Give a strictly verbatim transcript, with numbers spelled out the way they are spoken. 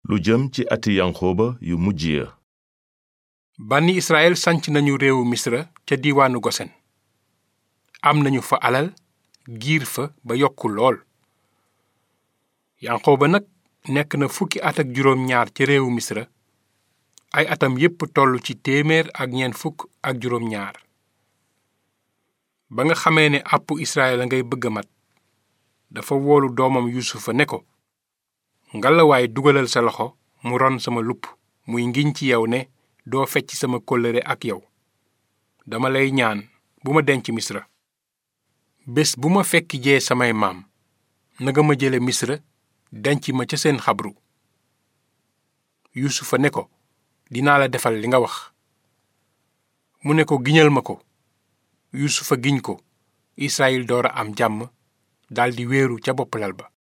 lu jëm ci ati yanqooba yu mujj ya. bànni Israël sanc nañu réewu Misra ca diiwaanu Gosen. am nañu fa alal giir fa ba yokku lool. yanqooba nag nekk na fukki at ak juróom ñaar ca réewu Misra, ay atam yépp tollu ci téeméer ak ñeent fukk ak juróom ñaar. ba nga xamee ne àppu Israël a ngay bëgg a mat, dafa woolu doomam Yusufa ne ko, ngalawaay dugalal sa loxo mu ron sama lupp muy ngiñ ci yow ne doo fecc sama kóllëre ak yow. dama lay ñaan bu ma denc Misra. bés bu ma fekk jee samay maam nanga ma jële Misra denc ma ca seen xabru. Yusufa ne ko, dinaa la defal li nga wax. mu ne ko giñal ma ko. Yusufa giñ ko. Israyil door a am jàmm daldi wéeru ca bopp lal ba.